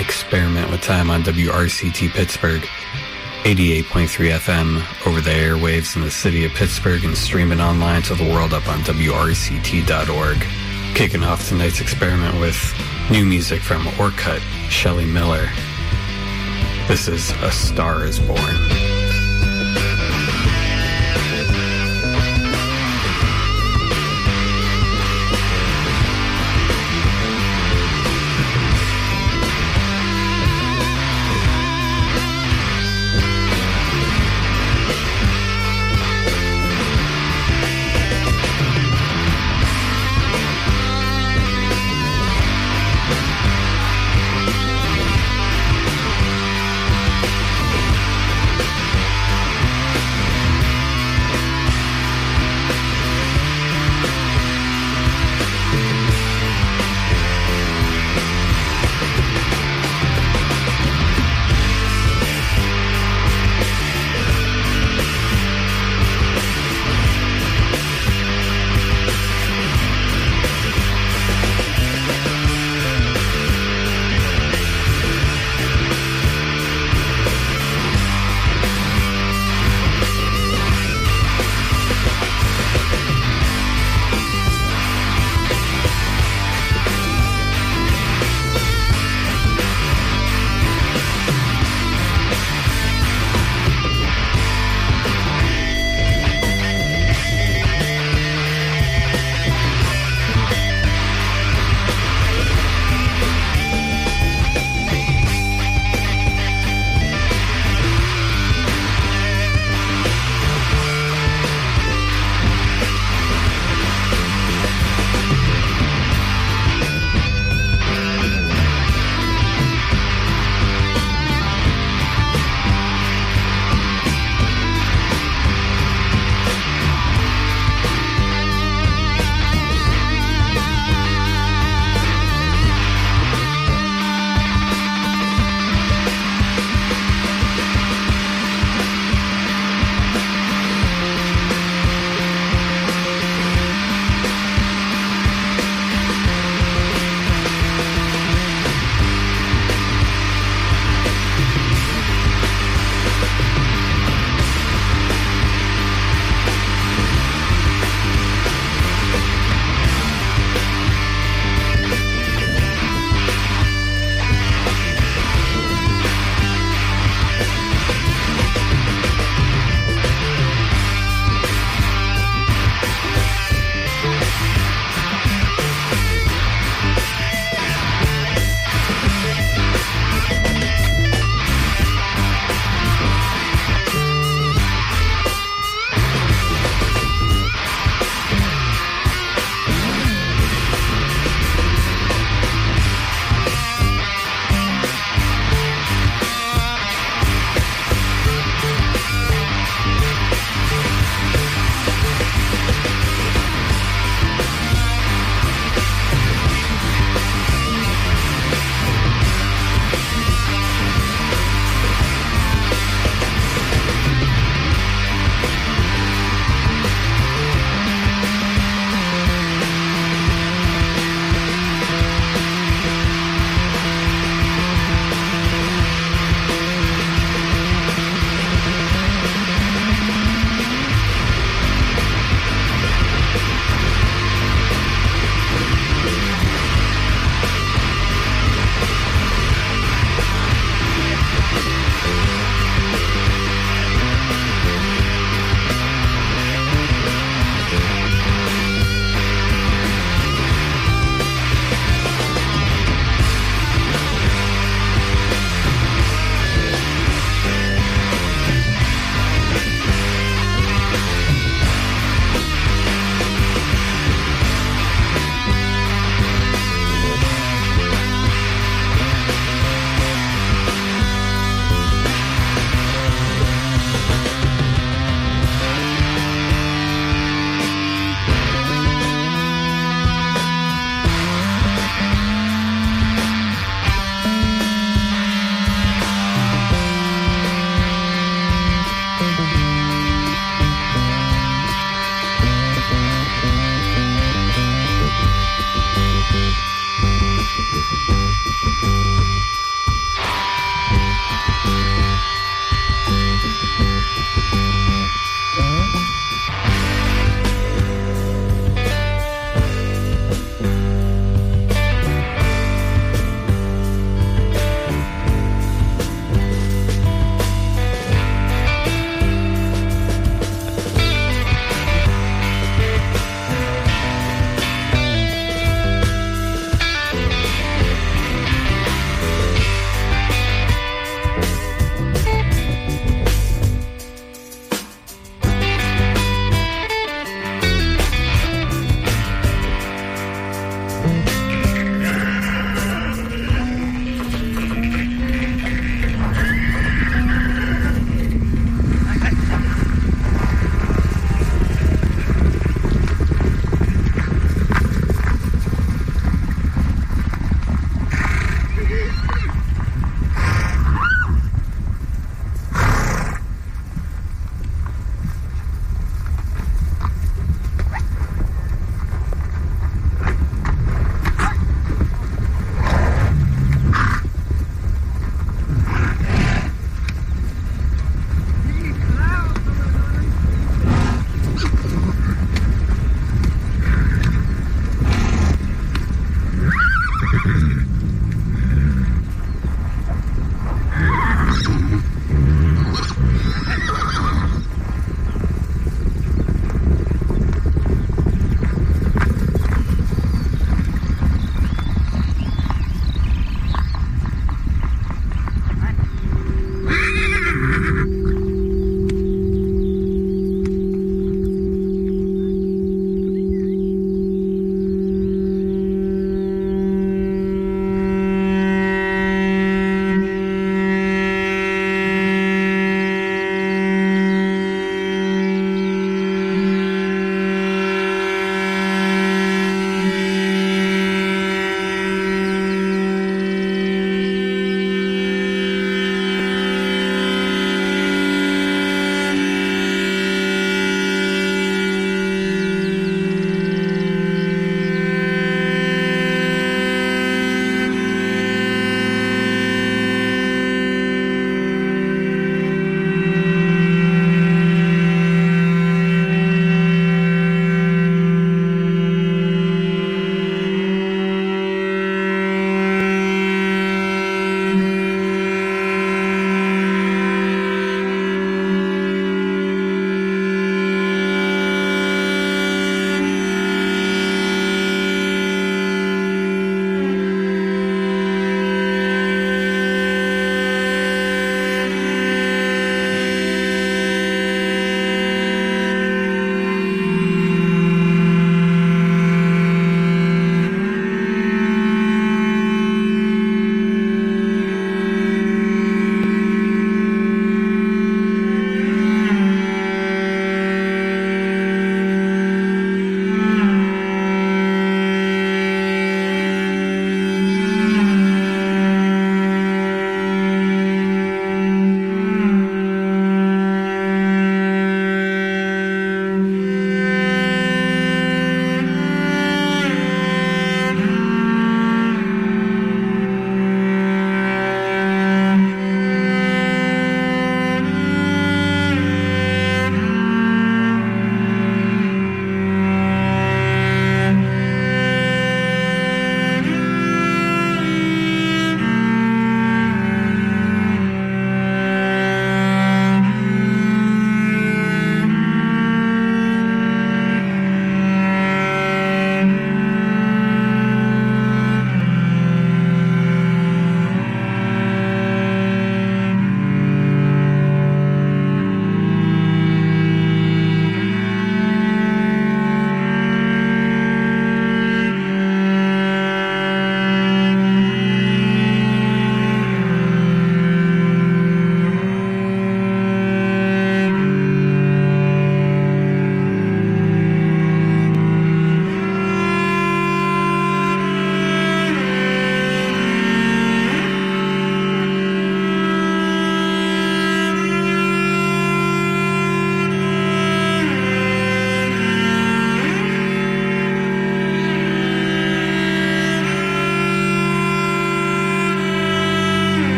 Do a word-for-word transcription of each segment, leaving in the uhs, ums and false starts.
Experiment with Time on W R C T Pittsburgh, eighty-eight point three F M over the airwaves in the city of Pittsburgh and streaming online to the world up on W R C T dot org. Kicking off tonight's experiment with new music from Orkut, Shelley Miller. This is A Star Is Born.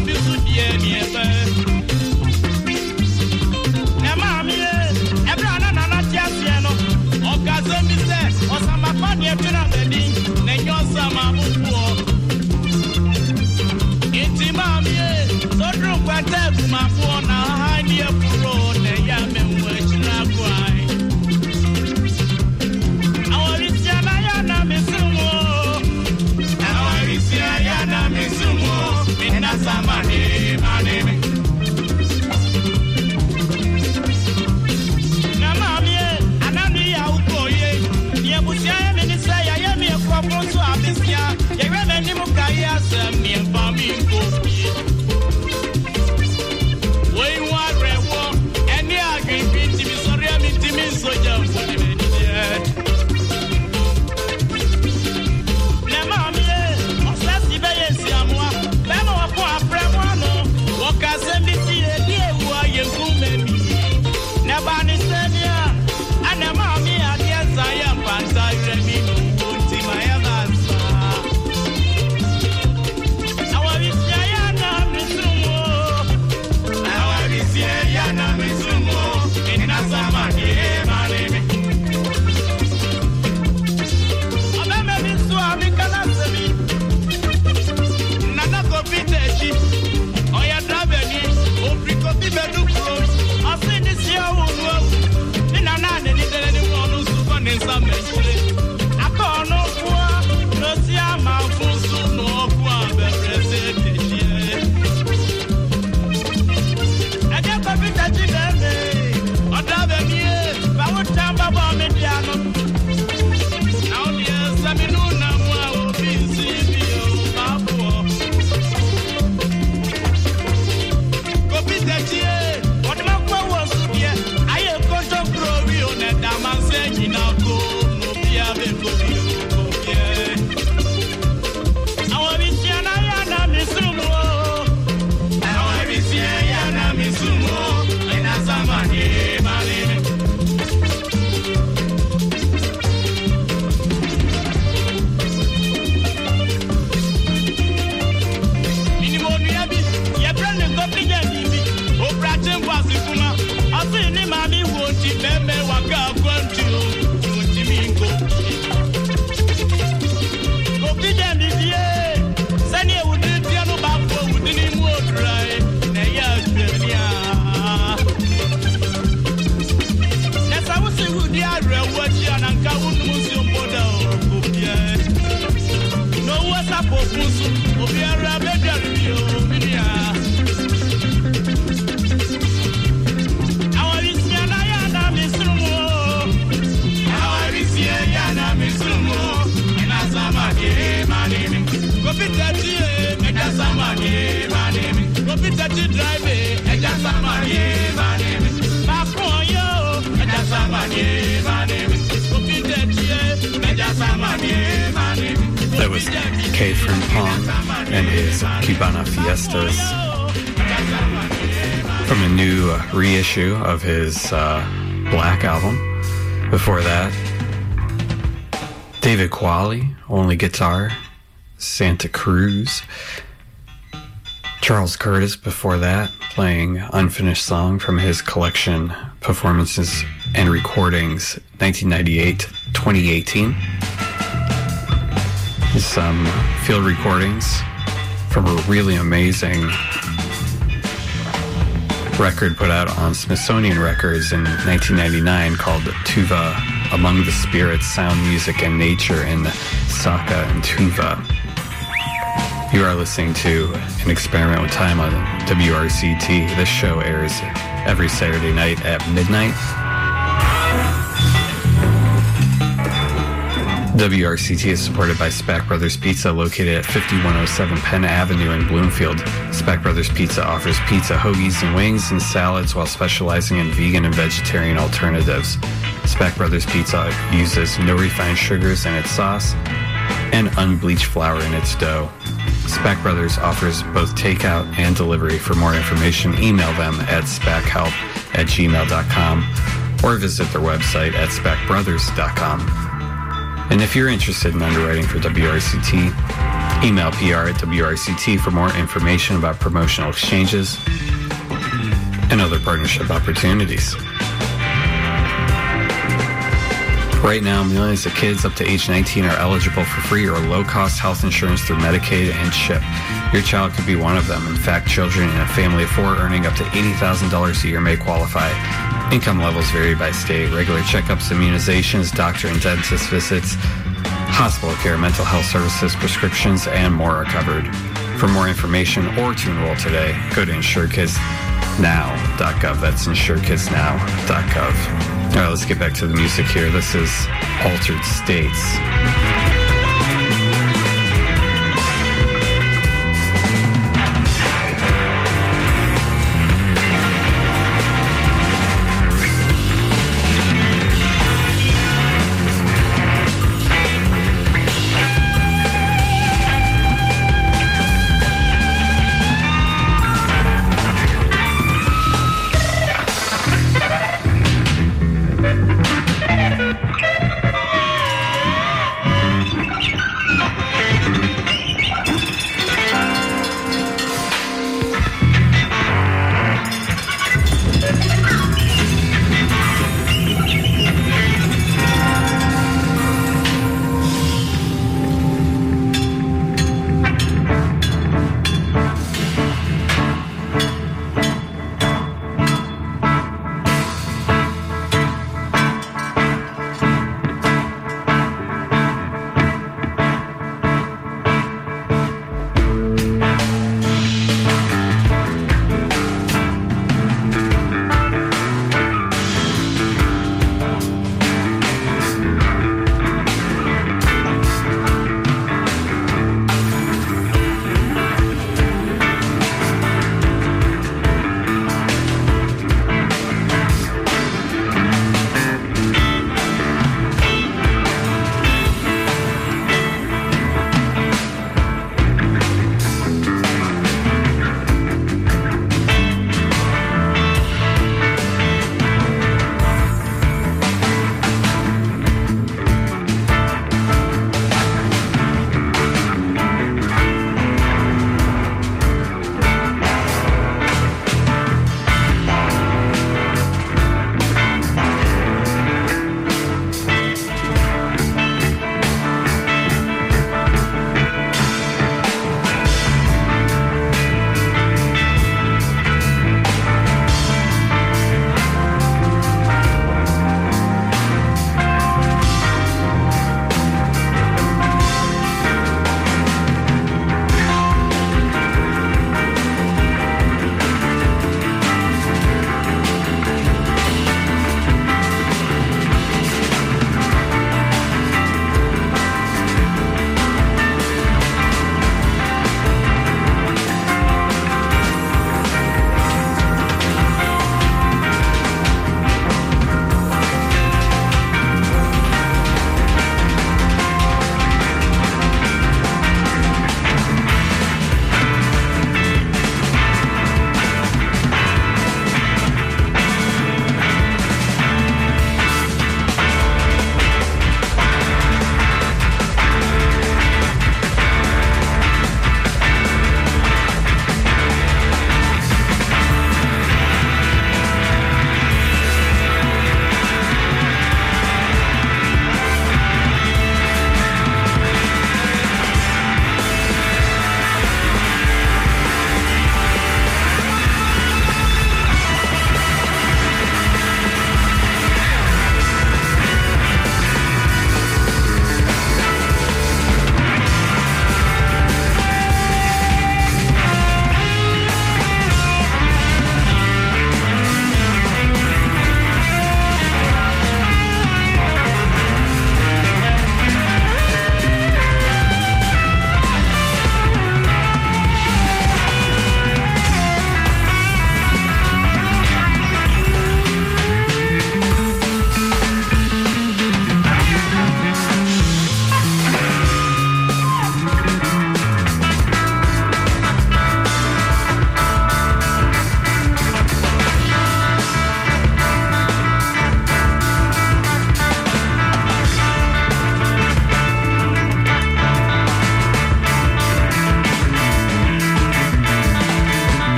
That was K. Frimpong and his Cubana Fiestas from a new uh, reissue of his uh, Black album. Before that, David Qualley, Only Guitar, Santa Cruz. Charles Curtis before that, playing Unfinished Song from his collection Performances and Recordings nineteen ninety-eight to twenty eighteen. Some field recordings from a really amazing record put out on Smithsonian Records in nineteen ninety-nine called Tuva, Among the Spirits, Sound, Music, and Nature in Saka and Tuva. You are listening to An Experiment with Time on W R C T. This show airs every Saturday night at midnight. W R C T is supported by Spack Brothers Pizza, located at fifty-one oh seven Penn Avenue in Bloomfield. Spack Brothers Pizza offers pizza, hoagies, and wings and salads while specializing in vegan and vegetarian alternatives. Spack Brothers Pizza uses no refined sugars in its sauce and unbleached flour in its dough. Spack Brothers offers both takeout and delivery. For more information, email them at spackhelp at gmail dot com or visit their website at spack brothers dot com. And if you're interested in underwriting for W R C T, Email P R at W R C T for more information about promotional exchanges and other partnership opportunities. Right now, millions of kids up to age nineteen are eligible for free or low-cost health insurance through Medicaid and CHIP. Your child could be one of them. In fact, children in a family of four earning up to eighty thousand dollars a year may qualify. Income levels vary by state. Regular checkups, immunizations, doctor and dentist visits, hospital care, mental health services, prescriptions, and more are covered. For more information or to enroll today, go to insure kids now dot gov. That's insure kids now dot gov. All right, let's get back to the music here. This is Altered States.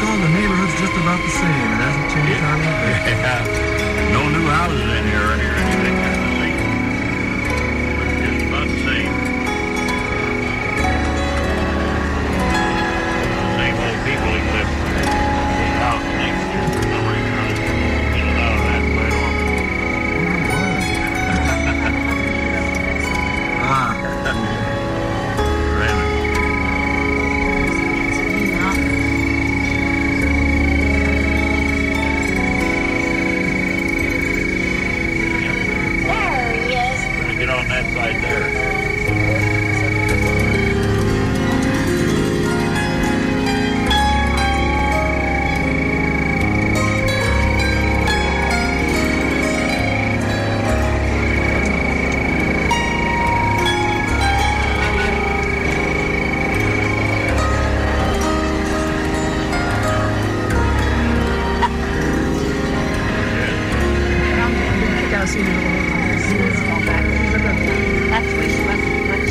call, the neighborhood's just about the same. It hasn't changed Yeah. hardly a bit. Yeah. No new houses in here or anything kind of thing. Just about the same. Same old people except the house next to it. For some reason, I just get it out of that quite often. Ah. Rabbit. There he is. Gonna get on that side there. That's where she was.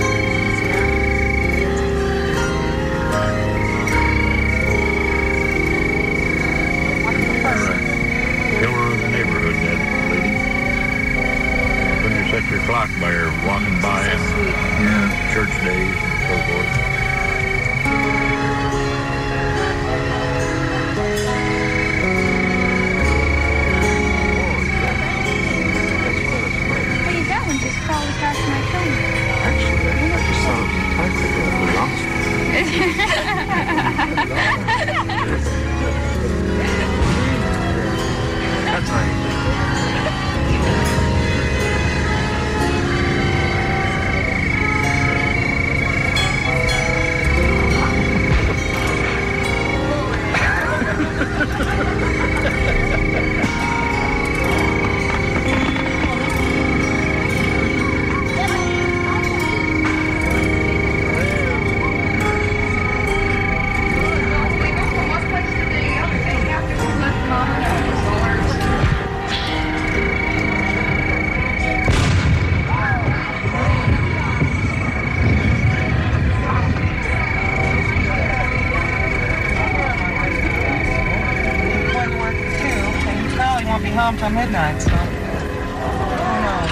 Killer of the neighborhood, that lady. When you set your clock by her walking by and Yeah. church days and so forth. Hey, that one just crawled across my shoulder. Actually, I just thought it was a type of the lobster. That's right. Home till midnight, so who knows?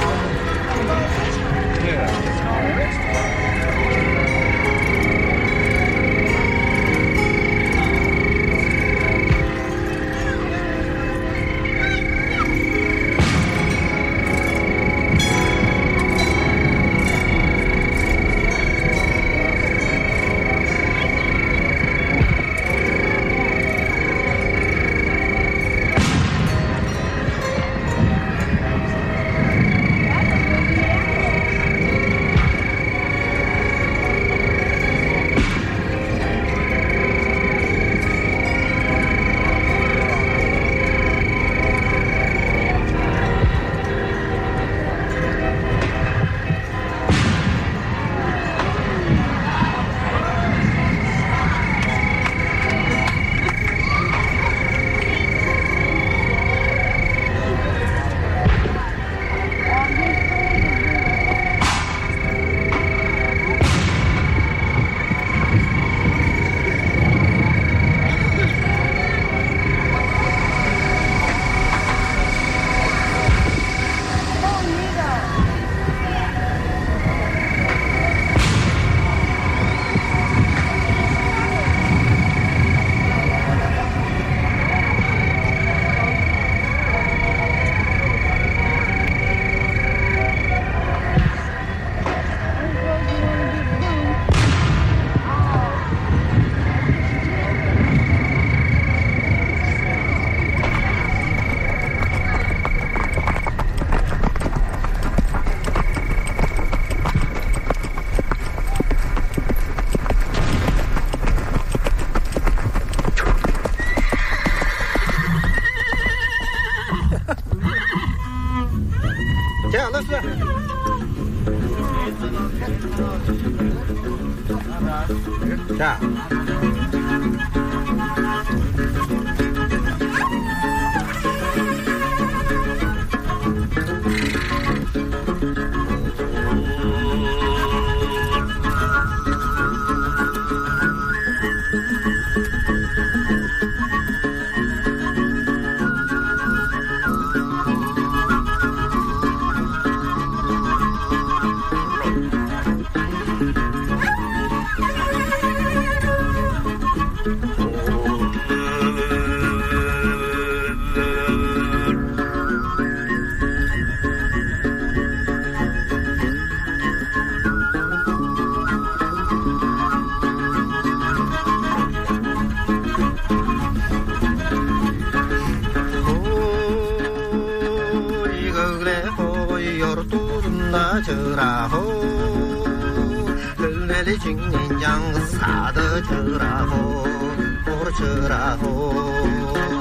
Yeah, let's go. Yeah. 저라호 글래리 직린장 사더 저라호 오르 저라호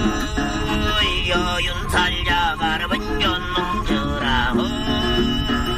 여윤 살려가는 연놈 저라호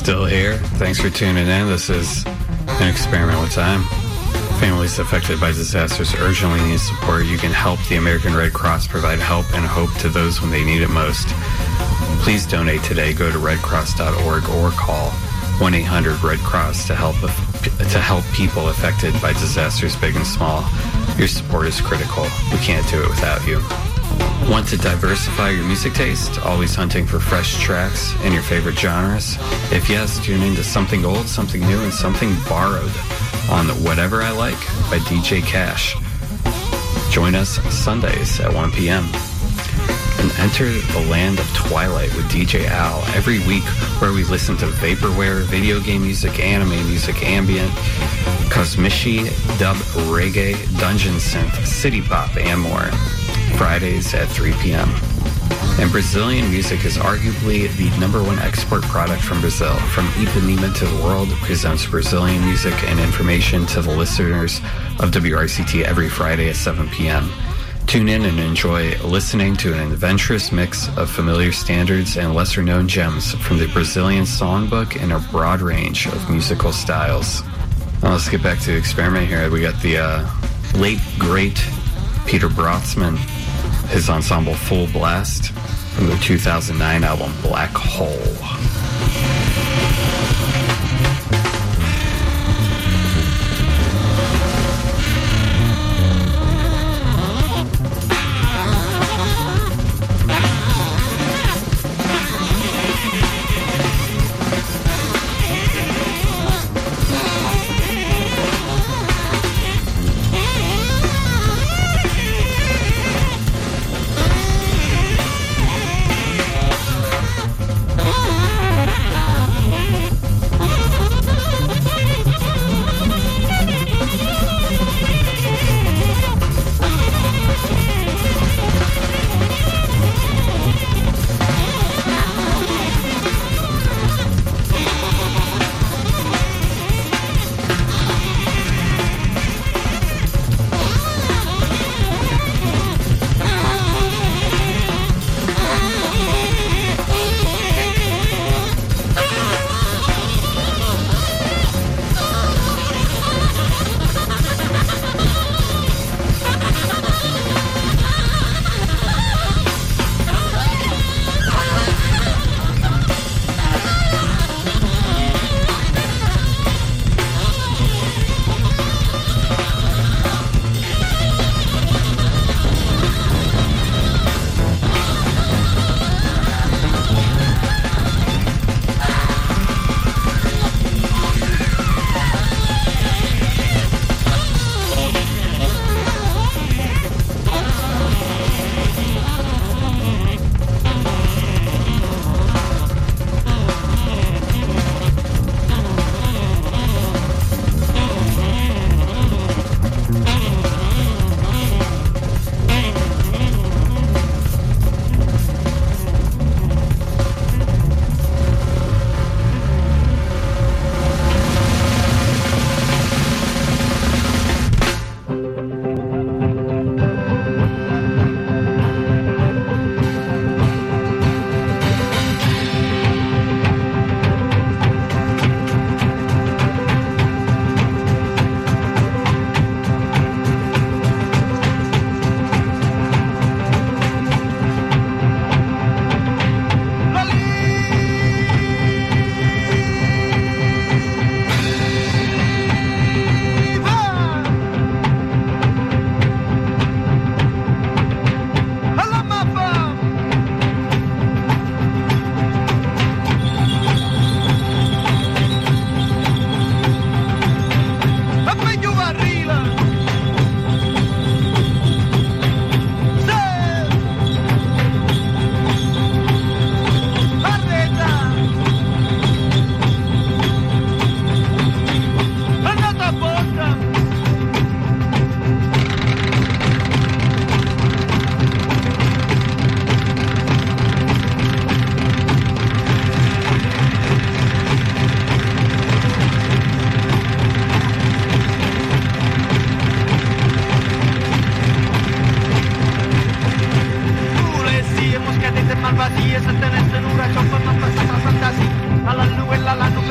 still here? Thanks for tuning in. This is an experiment with time. Families affected by disasters urgently need support. You can help the American Red Cross provide help and hope to those when they need it most. Please donate today. Go to red cross dot org or call one eight hundred red cross to help to help people affected by disasters big and small. Your support is critical. We can't do it without you. Want to diversify your music taste? Always hunting for fresh tracks in your favorite genres? If yes, tune into Something Old, Something New, and Something Borrowed on Whatever I Like by D J Cash. Join us Sundays at one p.m. and enter the land of Twilight with D J Al every week, where we listen to vaporware, video game music, anime music, ambient, Cosmici, dub, reggae, dungeon synth, city pop, and more. Fridays at three p.m. And Brazilian music is arguably the number one export product from Brazil. From Ipanema to the World presents Brazilian music and information to the listeners of W R C T every Friday at seven p.m. Tune in and enjoy listening to an adventurous mix of familiar standards and lesser-known gems from the Brazilian songbook and a broad range of musical styles. Now let's get back to the experiment here. We got the uh, late, great Peter Brötzmann, his ensemble Full Blast from the two thousand nine album Black Hole. malvadie, se tenesse l'ura, ciò fa fantasia, fantasia, alla luella, la luella.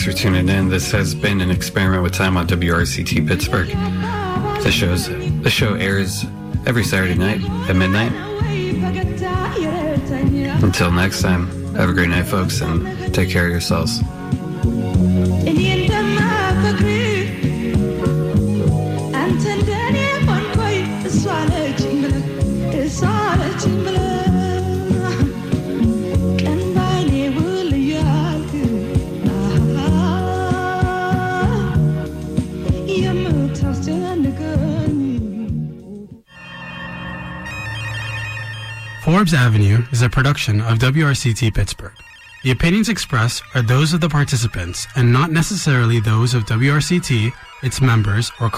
Thanks for tuning in. This has been an Experiment with Time on W R C T Pittsburgh. The show's the show airs every Saturday night at midnight. Until next time, have a great night, folks, and take care of yourselves. Forbes Avenue is a production of W R C T Pittsburgh. The opinions expressed are those of the participants and not necessarily those of W R C T, its members, or